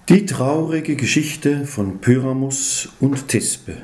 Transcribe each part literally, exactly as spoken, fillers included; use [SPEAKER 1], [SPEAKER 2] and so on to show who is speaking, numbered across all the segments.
[SPEAKER 1] Die traurige Geschichte von Pyramus und Thisbe.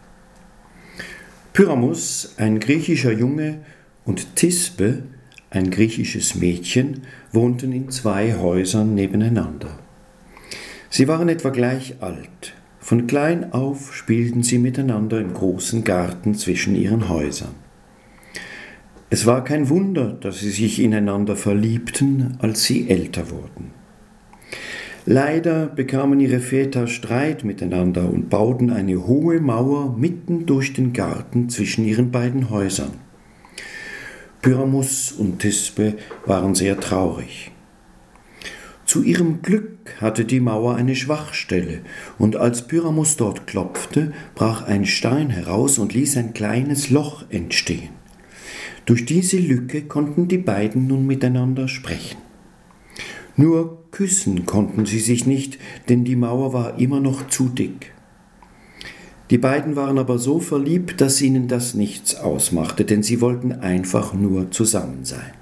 [SPEAKER 1] Pyramus, ein griechischer Junge, und Thisbe, ein griechisches Mädchen, wohnten in zwei Häusern nebeneinander. Sie waren etwa gleich alt. Von klein auf spielten sie miteinander im großen Garten zwischen ihren Häusern. Es war kein Wunder, dass sie sich ineinander verliebten, als sie älter wurden. Leider bekamen ihre Väter Streit miteinander und bauten eine hohe Mauer mitten durch den Garten zwischen ihren beiden Häusern. Pyramus und Thisbe waren sehr traurig. Zu ihrem Glück hatte die Mauer eine Schwachstelle, und als Pyramus dort klopfte, brach ein Stein heraus und ließ ein kleines Loch entstehen. Durch diese Lücke konnten die beiden nun miteinander sprechen. Nur küssen konnten sie sich nicht, denn die Mauer war immer noch zu dick. Die beiden waren aber so verliebt, dass ihnen das nichts ausmachte, denn sie wollten einfach nur zusammen sein.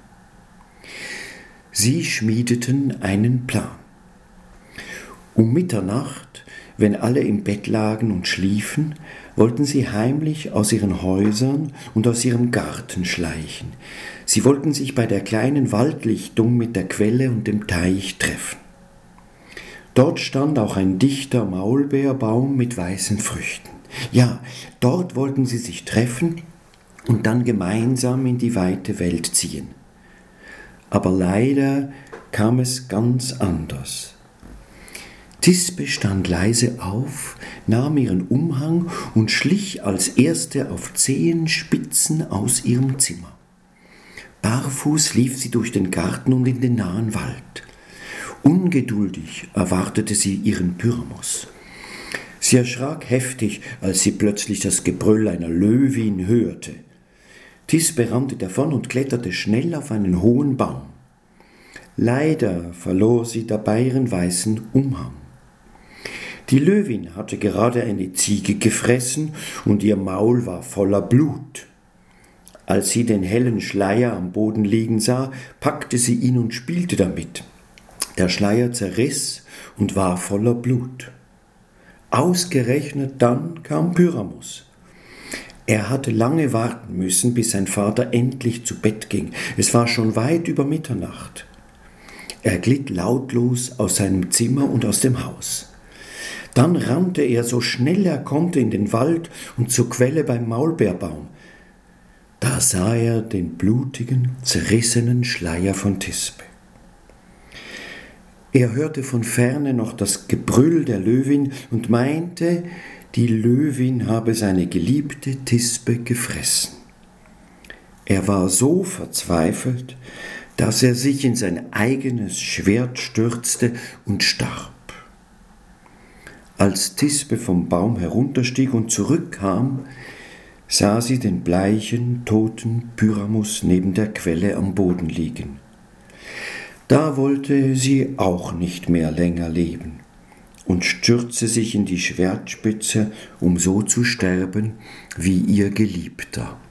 [SPEAKER 1] Sie schmiedeten einen Plan. Um Mitternacht, wenn alle im Bett lagen und schliefen, wollten sie heimlich aus ihren Häusern und aus ihrem Garten schleichen. Sie wollten sich bei der kleinen Waldlichtung mit der Quelle und dem Teich treffen. Dort stand auch ein dichter Maulbeerbaum mit weißen Früchten. Ja, dort wollten sie sich treffen und dann gemeinsam in die weite Welt ziehen. Aber leider kam es ganz anders. Thisbe stand leise auf, nahm ihren Umhang und schlich als erste auf Zehenspitzen aus ihrem Zimmer. Barfuß lief sie durch den Garten und in den nahen Wald. Ungeduldig erwartete sie ihren Pyramus. Sie erschrak heftig, als sie plötzlich das Gebrüll einer Löwin hörte. Thisbe rannte davon und kletterte schnell auf einen hohen Baum. Leider verlor sie dabei ihren weißen Umhang. Die Löwin hatte gerade eine Ziege gefressen und ihr Maul war voller Blut. Als sie den hellen Schleier am Boden liegen sah, packte sie ihn und spielte damit. Der Schleier zerriss und war voller Blut. Ausgerechnet dann kam Pyramus. Er hatte lange warten müssen, bis sein Vater endlich zu Bett ging. Es war schon weit über Mitternacht. Er glitt lautlos aus seinem Zimmer und aus dem Haus. Dann rannte er so schnell er konnte in den Wald und zur Quelle beim Maulbeerbaum. Da sah er den blutigen, zerrissenen Schleier von Thisbe. Er hörte von ferne noch das Gebrüll der Löwin und meinte, die Löwin habe seine geliebte Thisbe gefressen. Er war so verzweifelt, dass er sich in sein eigenes Schwert stürzte und starb. Als Thisbe vom Baum herunterstieg und zurückkam, sah sie den bleichen, toten Pyramus neben der Quelle am Boden liegen. Da wollte sie auch nicht mehr länger leben und stürzte sich in die Schwertspitze, um so zu sterben wie ihr Geliebter.